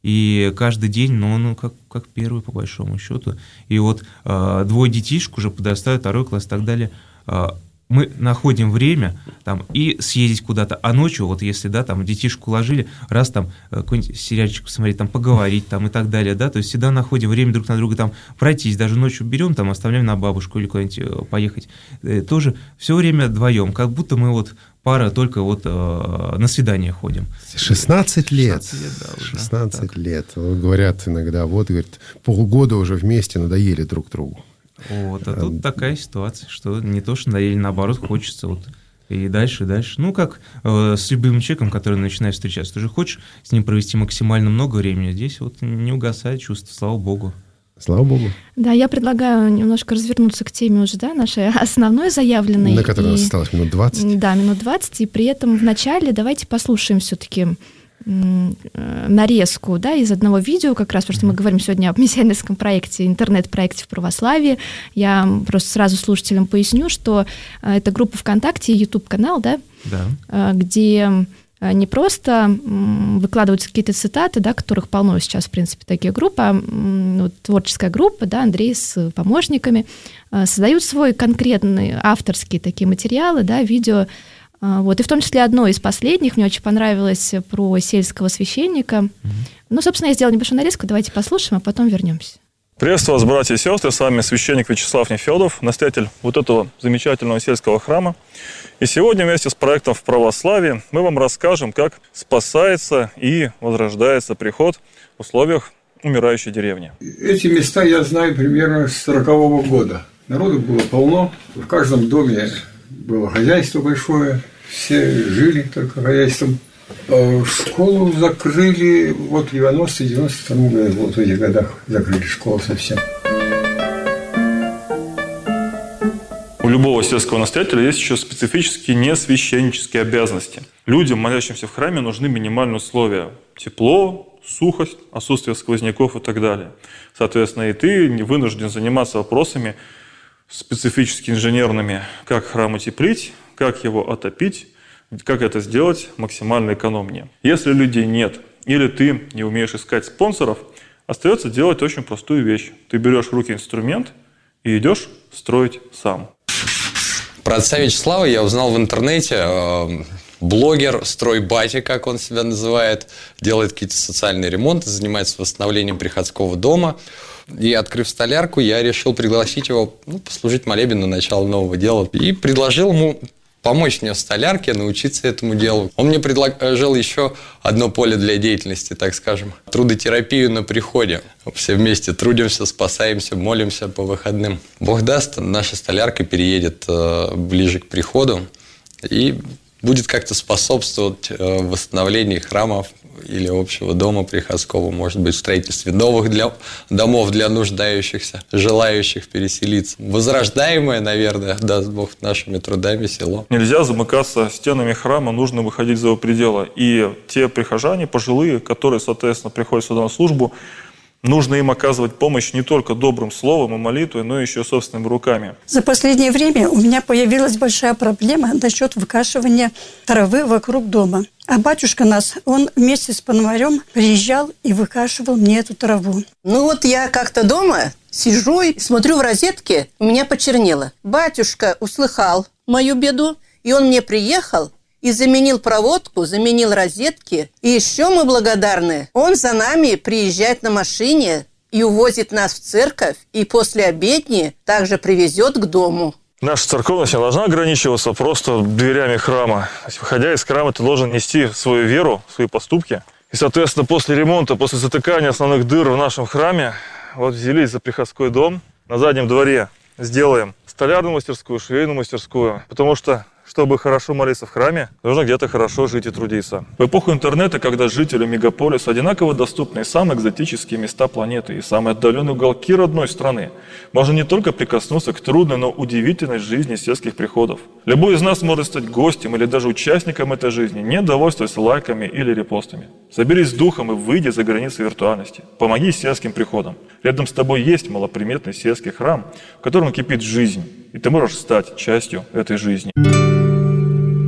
И каждый день, ну, ну как, как первый, по большому счету. И вот э, двое детишек уже подрастают, второй класс и так далее. Э, мы находим время там, и съездить куда-то, а ночью, вот если, да, там, детишку уложили, раз там какой-нибудь сериальчик посмотреть, там, поговорить, там, и так далее, да, то есть всегда находим время друг на друга, там, пройтись, даже ночью берем, там, оставляем на бабушку или куда-нибудь поехать, тоже все время вдвоем, как будто мы вот пара только вот э, на свидание ходим. шестнадцать лет. шестнадцать лет, да, уже. шестнадцать лет. Говорят иногда, вот, говорит, полгода уже вместе надоели друг другу. Вот, а тут такая ситуация, что не то, что надоели, наоборот, хочется вот и дальше, и дальше. Ну, как э, с любым человеком, который начинает встречаться, ты же хочешь с ним провести максимально много времени, здесь вот не угасает чувство, слава богу. Слава богу. Да, я предлагаю немножко развернуться к теме уже, да, нашей основной заявленной. На которой и... у нас осталось минут двадцать. Да, минут двадцать, и при этом в начале давайте послушаем все-таки нарезку, да, из одного видео, как раз, потому что мы говорим сегодня об миссионерском проекте, интернет-проекте в православии. Я просто сразу слушателям поясню, что это группа ВКонтакте, YouTube-канал, да, да. где не просто выкладываются какие-то цитаты, да, которых полно сейчас, в принципе, такие группы, а ну, творческая группа, да, Андрей с помощниками создают свой конкретный авторские такие материалы, да, видео. Вот, и в том числе одно из последних, мне очень понравилось, про сельского священника. Mm-hmm. Ну, собственно, я сделала небольшую нарезку, давайте послушаем, а потом вернемся. Приветствую вас, братья и сестры, с вами священник Вячеслав Нефедов, настоятель вот этого замечательного сельского храма. И сегодня вместе с проектом «В православии» мы вам расскажем, как спасается и возрождается приход в условиях умирающей деревни. Эти места я знаю примерно с сорокового года. Народу было полно, в каждом доме было хозяйство большое, все жили только хозяйством. Школу закрыли вот в девяностом девяносто втором году, вот в этих годах закрыли школу совсем. У любого сельского настоятеля есть еще специфические несвященнические обязанности. Людям, молящимся в храме, нужны минимальные условия: тепло, сухость, отсутствие сквозняков и так далее. Соответственно, и ты вынужден заниматься вопросами специфически инженерными, как храм утеплить, как его отопить, как это сделать максимально экономнее. Если людей нет, или ты не умеешь искать спонсоров, остается делать очень простую вещь. Ты берешь в руки инструмент и идешь строить сам. Про отца Вячеслава я узнал в интернете. Блогер, стройбатя, как он себя называет, делает какие-то социальные ремонты, занимается восстановлением приходского дома. И, открыв столярку, я решил пригласить его, ну, послужить молебен на начало нового дела. И предложил ему помочь мне в столярке, научиться этому делу. Он мне предложил еще одно поле для деятельности, так скажем, трудотерапию на приходе. Все вместе трудимся, спасаемся, молимся по выходным. Бог даст, наша столярка переедет ближе к приходу и будет как-то способствовать восстановлению храмов или общего дома приходского, может быть, в строительстве новых для, домов для нуждающихся, желающих переселиться. Возрождаемое, наверное, даст Бог нашими трудами село. Нельзя замыкаться стенами храма, нужно выходить за его пределы. И те прихожане, пожилые, которые, соответственно, приходят сюда на службу, нужно им оказывать помощь не только добрым словом и молитвой, но еще собственными руками. За последнее время у меня появилась большая проблема насчет выкашивания травы вокруг дома. А батюшка нас, он вместе с Пономарем приезжал и выкашивал мне эту траву. Ну вот я как-то дома сижу и смотрю в розетке, у меня почернело. Батюшка услыхал мою беду, и он мне приехал и заменил проводку, заменил розетки. И еще мы благодарны. Он за нами приезжает на машине и увозит нас в церковь, и после обедни также привезет к дому. Наша церковность не должна ограничиваться просто дверями храма. Выходя из храма, ты должен нести свою веру, свои поступки. И, соответственно, после ремонта, после затыкания основных дыр в нашем храме, вот взялись за приходской дом. На заднем дворе сделаем столярную мастерскую, швейную мастерскую, потому что, чтобы хорошо молиться в храме, нужно где-то хорошо жить и трудиться. В эпоху интернета, когда жители мегаполиса одинаково доступны и самые экзотические места планеты, и самые отдаленные уголки родной страны, можно не только прикоснуться к трудной, но удивительной жизни сельских приходов. Любой из нас может стать гостем или даже участником этой жизни, не довольствуясь лайками или репостами. Соберись с духом и выйди за границы виртуальности. Помоги сельским приходам. Рядом с тобой есть малоприметный сельский храм, в котором кипит жизнь, и ты можешь стать частью этой жизни.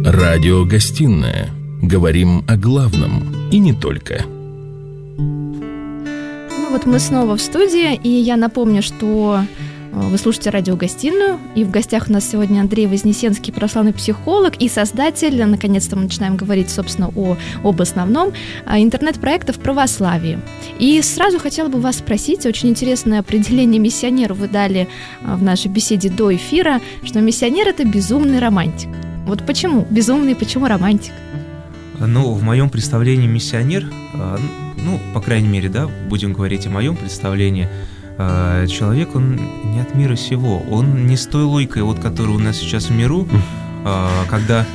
Радиогостинная. Говорим о главном и не только. вот мы снова в студии, и я напомню, что вы слушаете радиогостиную, и в гостях у нас сегодня Андрей Вознесенский, православный психолог и создатель, наконец-то мы начинаем говорить, собственно, о, об основном, интернет-проекта в православии. И сразу хотела бы вас спросить, очень интересное определение миссионеру вы дали в нашей беседе до эфира, что миссионер – это безумный романтик. Вот почему безумный, почему романтик? Ну, в моем представлении миссионер, ну, по крайней мере, да, будем говорить о моем представлении, человек, он не от мира сего, он не с той логикой, вот, которая у нас сейчас в миру, когда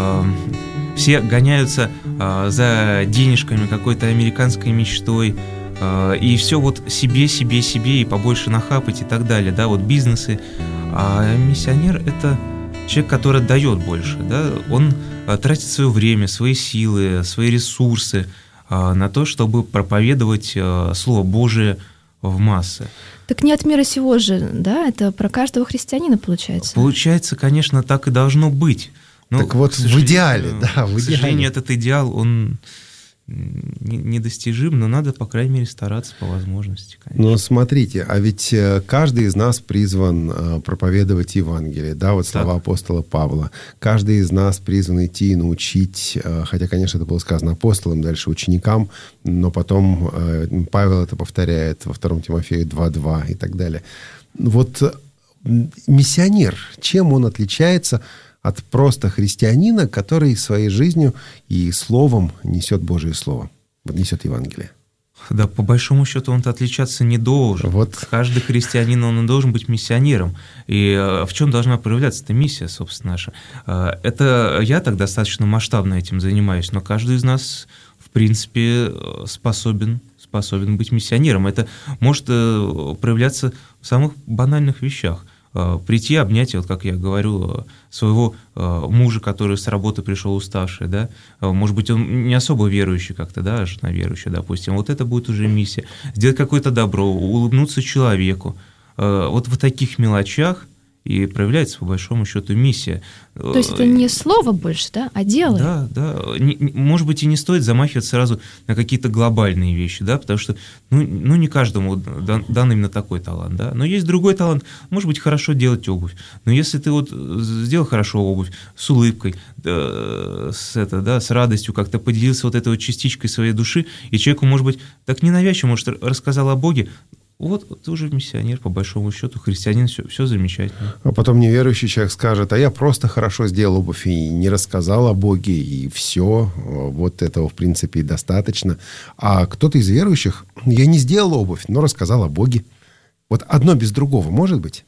все гоняются за денежками, какой-то американской мечтой, и все вот себе, себе, себе, и побольше нахапать и так далее, да, вот бизнесы. А миссионер – это человек, который дает больше, да, он тратит свое время, свои силы, свои ресурсы на то, чтобы проповедовать Слово Божие в массы. Так не от мира сего же, да? Это про каждого христианина получается. Получается, конечно, так и должно быть. Но, так вот в идеале, да, в идеале. К сожалению, этот идеал, он недостижим, но надо, по крайней мере, стараться по возможности, конечно. Но смотрите, а ведь каждый из нас призван проповедовать Евангелие, да, вот слова так. апостола Павла. Каждый из нас призван идти и научить, хотя, конечно, это было сказано апостолам, дальше ученикам, но потом Павел это повторяет во втором Тимофею два два и так далее. Вот миссионер, чем он отличается от просто христианина, который своей жизнью и словом несет Божие Слово, несет Евангелие? Да, по большому счету он-то отличаться не должен. Вот. Каждый христианин, он должен быть миссионером. И в чем должна проявляться эта миссия, собственно, наша? Это я так достаточно масштабно этим занимаюсь, но каждый из нас, в принципе, способен, способен быть миссионером. Это может проявляться в самых банальных вещах. Прийти, обнять, вот как я говорю, своего мужа, который с работы пришел уставший, да, может быть, он не особо верующий как-то, да, жена верующая, допустим, вот это будет уже миссия. Сделать какое-то добро, улыбнуться человеку. Вот в таких мелочах и проявляется, по большому счету, миссия. То есть это не слово больше, да, а дело? Да, да. Не, не, может быть, и не стоит замахиваться сразу на какие-то глобальные вещи, да, потому что, ну, ну не каждому дан, дан именно такой талант, да. Но есть другой талант, может быть, хорошо делать обувь. Но если ты вот сделал хорошо обувь, с улыбкой, да, с, это, да, с радостью как-то поделился вот этой вот частичкой своей души, и человеку, может быть, так ненавязчиво, может, рассказал о Боге, вот ты уже миссионер, по большому счету, христианин, все, все замечательно. А потом неверующий человек скажет, а я просто хорошо сделал обувь и не рассказал о Боге, и все, вот этого, в принципе, и достаточно. А кто-то из верующих, я не сделал обувь, но рассказал о Боге. Вот одно без другого может быть?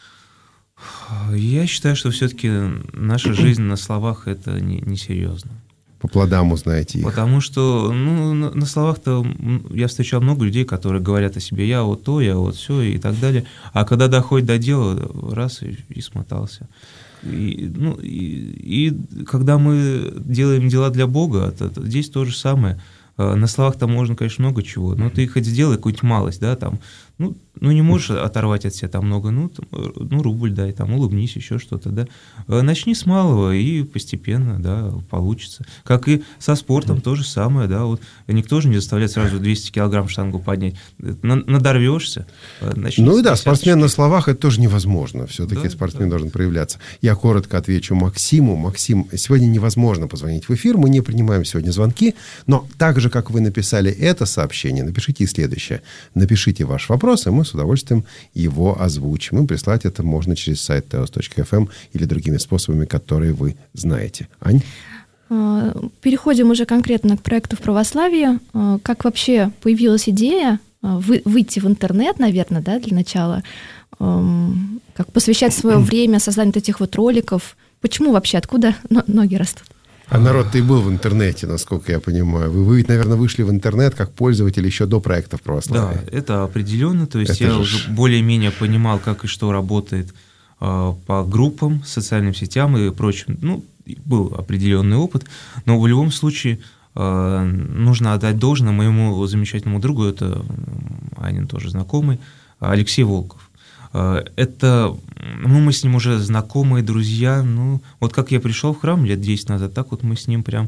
Я считаю, что все-таки наша жизнь на словах – это несерьезно. По плодам узнаете их. Потому что, ну, на, на словах-то я встречал много людей, которые говорят о себе, я вот то, я вот все и так далее. А когда доходит до дела, раз и, и смотался. И, ну, и, и когда мы делаем дела для Бога, то, то здесь то же самое. На словах-то можно, конечно, много чего, но ты хоть сделай какую-нибудь малость, да, там, ну, ну не можешь оторвать от себя там много, ну, там, ну, рубль дай, там, улыбнись, еще что-то, да. Начни с малого, и постепенно, да, получится. Как и со спортом, то же самое, да, вот никто же не заставляет сразу двести килограмм штангу поднять, надорвешься. Ну и да, спортсмен на словах это тоже невозможно, все-таки да, спортсмен да. должен проявляться. Я коротко отвечу Максиму. Максим, сегодня невозможно позвонить в эфир, мы не принимаем сегодня звонки, но так же, как вы написали это сообщение, напишите и следующее. Напишите ваш вопрос, и мы с удовольствием его озвучим. И прислать это можно через сайт теос точка эф эм или другими способами, которые вы знаете. Ань? Переходим уже конкретно к проекту в православии. Как вообще появилась идея выйти в интернет, наверное, да, для начала, как посвящать свое время созданию этих вот роликов? Почему вообще, откуда ноги растут? А народ-то и был в интернете, насколько я понимаю. Вы, вы ведь, наверное, вышли в интернет как пользователь еще до проектов православия. Да, это определенно. То есть это я же... уже более-менее понимал, как и что работает э, по группам, социальным сетям и прочим. Ну, был определенный опыт, но в любом случае э, нужно отдать должное моему замечательному другу, это Анин тоже знакомый, Алексей Волков. Это, ну, мы с ним уже знакомые, друзья, ну, вот как я пришел в храм лет десять назад, так вот мы с ним прям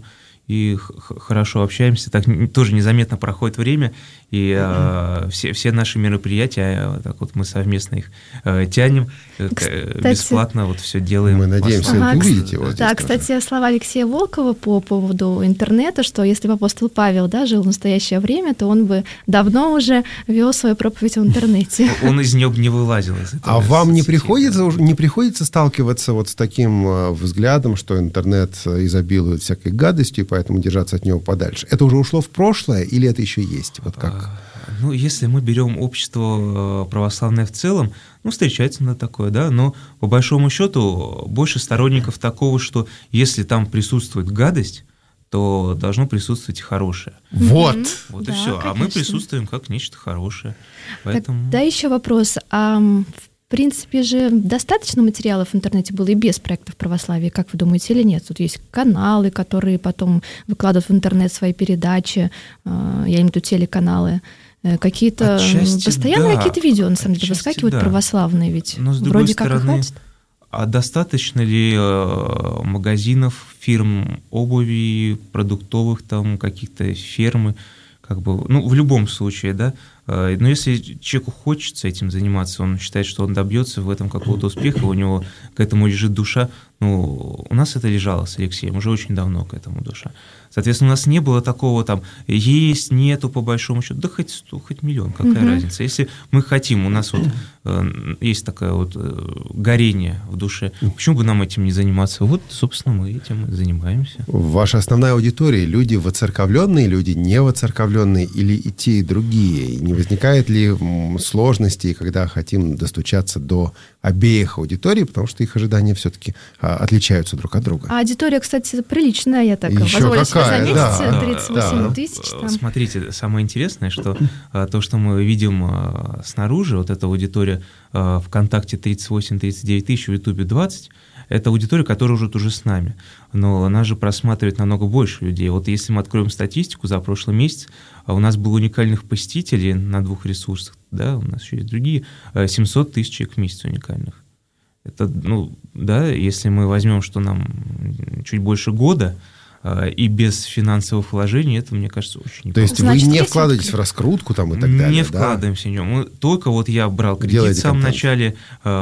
и х- хорошо общаемся, так тоже незаметно проходит время, и mm-hmm. э, все, все наши мероприятия, так вот мы совместно их э, тянем, кстати, бесплатно вот все делаем. Мы надеемся, ага, увидеть его. Да, здесь кстати, тоже. Слова Алексея Волкова по поводу интернета, что если бы апостол Павел, да, жил в настоящее время, то он бы давно уже вел свою проповедь в интернете. Он из нее не вылазил. Из а вам не приходится, не приходится сталкиваться вот с таким взглядом, что интернет изобилует всякой гадостью, поэтому держаться от него подальше? Это уже ушло в прошлое или это еще есть? Вот как? Ну, если мы берем общество православное в целом, ну, встречается на такое, да, но по большому счету больше сторонников такого, что если там присутствует гадость, то должно присутствовать и хорошее. Вот. Вот да, и все. конечно. А мы присутствуем как нечто хорошее. Поэтому... Да, еще вопрос. А в принципе же достаточно материалов в интернете было и без проектов православия, как вы думаете, или нет? Тут есть каналы, которые потом выкладывают в интернет свои передачи, я имею в виду телеканалы. Какие-то отчасти, постоянно да, какие-то видео, на самом деле, выскакивают да. православные, ведь но, с вроде стороны, как и хватит. А достаточно ли э, магазинов, фирм обуви, продуктовых, там, каких-то фермы, как бы, ну, в любом случае, да, э, но если человеку хочется этим заниматься, он считает, что он добьется в этом какого-то успеха, у него к этому лежит душа, ну, у нас это лежало с Алексеем уже очень давно к этому душа. Соответственно, у нас не было такого там, есть, нету, по большому счету, да хоть сто, хоть миллион, какая угу. разница. Если мы хотим, у нас вот э, есть такое вот э, горение в душе, почему бы нам этим не заниматься? Вот, собственно, мы этим и занимаемся. Ваша основная аудитория, люди воцерковленные, люди не воцерковленные или и те, и другие? Не возникает ли сложностей, когда хотим достучаться до обеих аудиторий, потому что их ожидания все-таки а, отличаются друг от друга? А аудитория, кстати, приличная, я так Еще позволю себе заметить, да, тридцать восемь да. тысяч. Там. Смотрите, самое интересное, что то, что мы видим снаружи, вот эта аудитория ВКонтакте тридцать восемь тридцать девять тысяч, в Ютубе двадцать, это аудитория, которая уже уже с нами. Но она же просматривает намного больше людей. Вот если мы откроем статистику за прошлый месяц, у нас было уникальных посетителей на двух ресурсах, да, у нас еще есть другие, семьсот тысяч человек в месяц уникальных. Это, ну, да, если мы возьмем, что нам чуть больше года, и без финансовых вложений, это, мне кажется, очень неплохо. То есть Значит, вы не вкладываетесь в раскрутку там и так далее? Не да? вкладываемся в него. Мы, только вот я брал кредит Делаете в самом контент. начале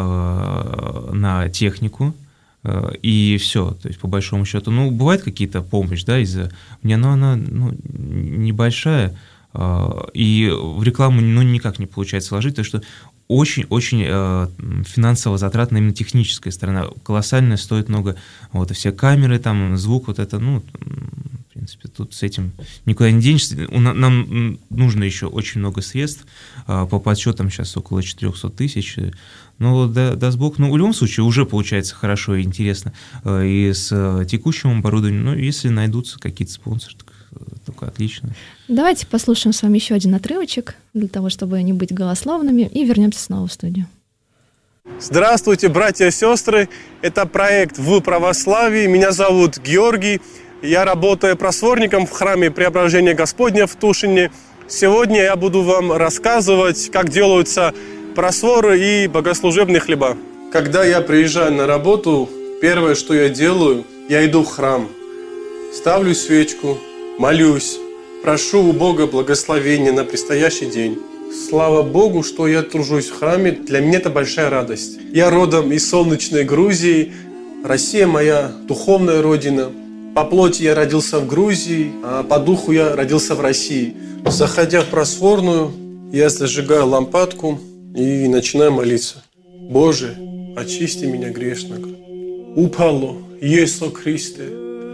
э, на технику, э, и все. То есть, по большому счету, ну, бывает какие-то помощь, да, из-за меня, но она ну, небольшая, э, и в рекламу ну, никак не получается вложить, потому что очень-очень э, финансово затратная именно техническая сторона. Колоссальная, стоит много. Вот, и все камеры, там, звук, вот это, ну, в принципе, тут с этим никуда не денешься. Нам нужно еще очень много средств. Э, по подсчетам сейчас около четыреста тысяч. Но да, даст Бог, ну, в любом случае, уже получается хорошо и интересно. Э, и с текущим оборудованием, ну, если найдутся какие-то спонсоры, только отлично. Давайте послушаем с вами еще один отрывочек, для того, чтобы не быть голословными, и вернемся снова в студию. Здравствуйте, братья и сестры. Это проект «В православии». Меня зовут Георгий. Я работаю просворником в храме Преображения Господня в Тушине. Сегодня я буду вам рассказывать, как делаются просворы и богослужебные хлеба. Когда я приезжаю на работу, первое, что я делаю, я иду в храм. Ставлю свечку, молюсь, прошу у Бога благословения на предстоящий день. Слава Богу, что я тружусь в храме, для меня это большая радость. Я родом из солнечной Грузии, Россия моя духовная родина. По плоти я родился в Грузии, а по духу я родился в России. Заходя в просворную, я зажигаю лампадку и начинаю молиться. Боже, очисти меня грешного. Упало, Иисус Христе.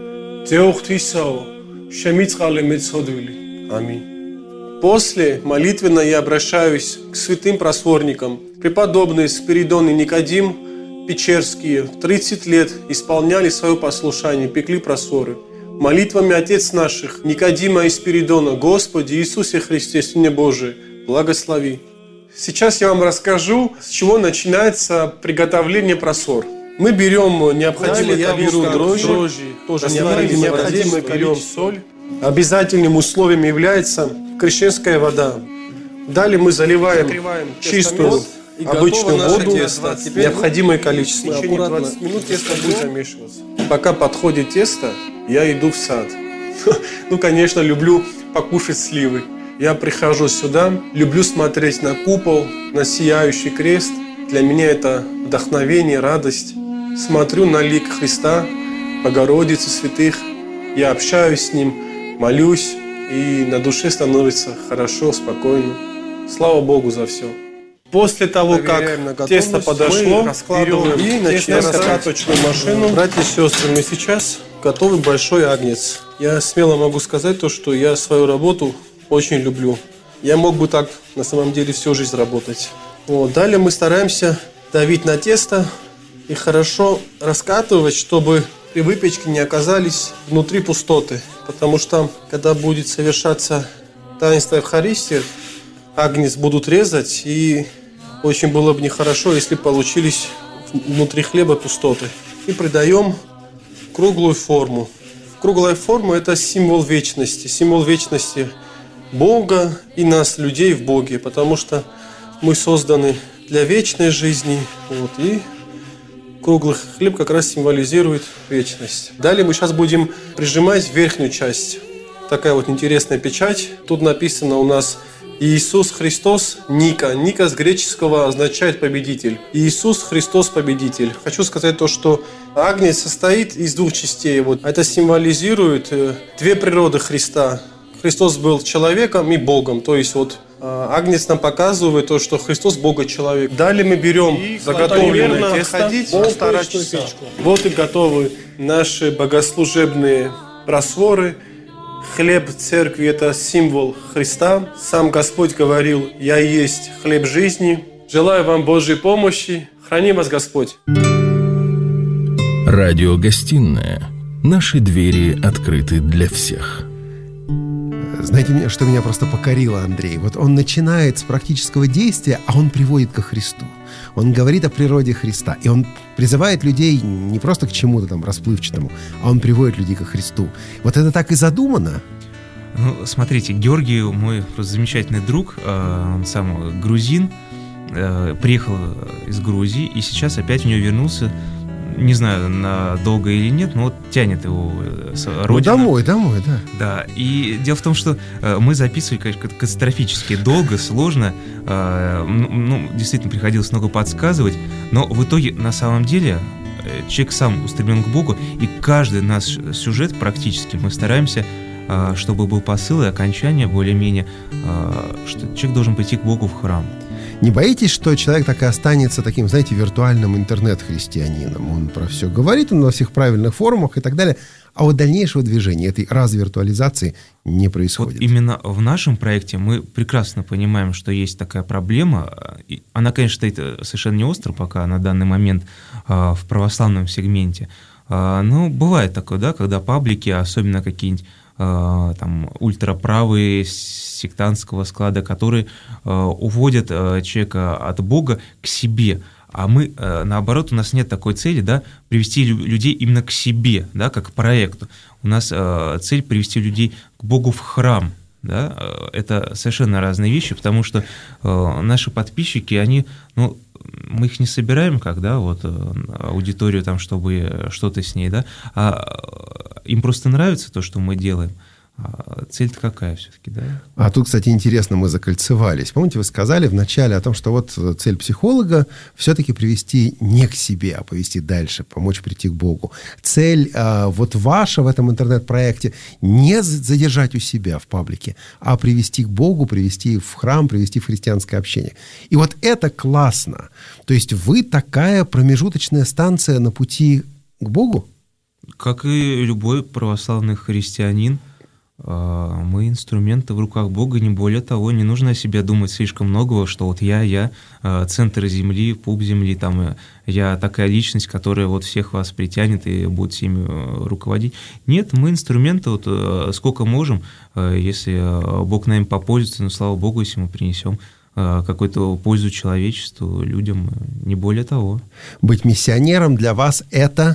Аминь. После молитвенно я обращаюсь к святым просворникам. Преподобные Спиридон и Никодим Печерские тридцать лет исполняли свое послушание, пекли просворы. Молитвами отец наших Никодима и Спиридона: Господи Иисусе Христе, Сыне Божий, благослови. Сейчас я вам расскажу, с чего начинается приготовление просвор. Мы берем необходимое я количество дрожжи, дрожжи тоже необходимое количество соль. Обязательным условием является крещенская вода. Далее мы заливаем чистую обычную воду, необходимое количество. В течение двадцати минут тесто будет замешиваться. Пока подходит тесто, я иду в сад. Ну, конечно, люблю покушать сливы. Я прихожу сюда, люблю смотреть на купол, на сияющий крест. Для меня это вдохновение, радость. Смотрю на лик Христа, Богородицы, святых. Я общаюсь с Ним, молюсь, и на душе становится хорошо, спокойно. Слава Богу за все. После того, как тесто подошло, раскладываем и начинаем раскаточную машину. Братья и сестры, мы сейчас готовы большой агнец. Я смело могу сказать то, что я свою работу очень люблю. Я мог бы так на самом деле всю жизнь работать. Вот. Далее мы стараемся давить на тесто и хорошо раскатывать, чтобы при выпечке не оказались внутри пустоты. Потому что, когда будет совершаться таинство Евхаристии, агнец будут резать, и очень было бы нехорошо, если получились внутри хлеба пустоты. И придаем круглую форму. Круглая форма – это символ вечности, символ вечности Бога и нас, людей, в Боге, потому что мы созданы для вечной жизни. Вот, и круглый хлеб как раз символизирует вечность. Далее мы сейчас будем прижимать верхнюю часть. Такая вот интересная печать. Тут написано у нас Иисус Христос Ника. Ника с греческого означает победитель. Иисус Христос победитель. Хочу сказать то, что агнец состоит из двух частей. Вот. Это символизирует две природы Христа. Христос был человеком и Богом. То есть вот агнец нам показывает то, что Христос Бога-человек. Далее мы берем и заготовленное тесто, полтора часа. Вот и готовы наши богослужебные просворы. Хлеб церкви – это символ Христа. Сам Господь говорил: «Я есть хлеб жизни». Желаю вам Божьей помощи. Храни вас Господь. Радиогостинная. Наши двери открыты для всех. Знаете, что меня просто покорило, Андрей? Вот он начинает с практического действия, а он приводит ко Христу. Он говорит о природе Христа. И он призывает людей не просто к чему-то там расплывчатому, а он приводит людей ко Христу. Вот это так и задумано. Ну, смотрите, Георгий, мой просто замечательный друг, он сам грузин, приехал из Грузии, и сейчас опять у него вернулся, не знаю, надолго или нет, но вот тянет его с родины. Ну, домой, домой, да. Да, и дело в том, что мы записывали, конечно, катастрофически долго, сложно, ну, действительно приходилось много подсказывать, но в итоге, на самом деле, человек сам устремлен к Богу, и каждый наш сюжет практически мы стараемся, чтобы был посыл и окончание более-менее, что человек должен прийти к Богу в храм. Не боитесь, что человек так и останется таким, знаете, виртуальным интернет-христианином? Он про все говорит, он во всех правильных форумах и так далее, а вот дальнейшего движения, этой развиртуализации не происходит. Вот именно в нашем проекте мы прекрасно понимаем, что есть такая проблема. Она, конечно, стоит совершенно не остро пока на данный момент в православном сегменте, но бывает такое, да, когда паблики, особенно какие-нибудь там ультраправые сектантского склада, которые э, уводят э, человека от Бога к себе, а мы, э, наоборот, у нас нет такой цели, да, привести людей именно к себе, да, как к проекту. У нас э, цель привести людей к Богу в храм, да, это совершенно разные вещи, потому что э, наши подписчики, они, ну, мы их не собираем, как, да, вот аудиторию там, чтобы что-то с ней, да, а им просто нравится то, что мы делаем. А цель-то какая все-таки, да? А тут, кстати, интересно, мы закольцевались. Помните, вы сказали в начале о том, что вот цель психолога все-таки привести не к себе, а повести дальше, помочь прийти к Богу. Цель а, вот ваша в этом интернет-проекте не задержать у себя в паблике, а привести к Богу, привести в храм, привести в христианское общение. И вот это классно. То есть вы такая промежуточная станция на пути к Богу? Как и любой православный христианин, мы инструменты в руках Бога, не более того, не нужно о себе думать слишком многого, что вот я, я центр земли, пуп земли, там, я такая личность, которая вот всех вас притянет и будет всеми руководить. Нет, мы инструменты, вот сколько можем, если Бог нами попользуется, ну, слава Богу, если мы принесем какую-то пользу человечеству, людям, не более того. Быть миссионером для вас это?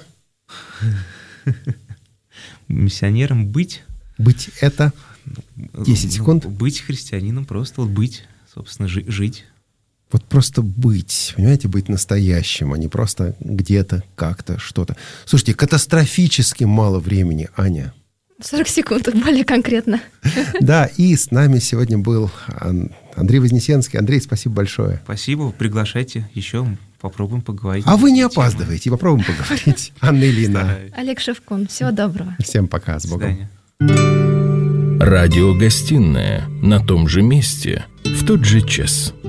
Миссионером быть? Быть это десять секунд. Быть христианином, просто вот быть, собственно, жи- жить. Вот просто быть, понимаете, быть настоящим, а не просто где-то, как-то, что-то. Слушайте, катастрофически мало времени, Аня. сорок секунд, более конкретно. Да, и с нами сегодня был Андрей Вознесенский. Андрей, спасибо большое. Спасибо, приглашайте еще, попробуем поговорить. А вы не опаздывайте, попробуем поговорить. Анна Ильина. Олег Шевкун, всего доброго. Всем пока, с Богом. Радиогостинная на том же месте в тот же час.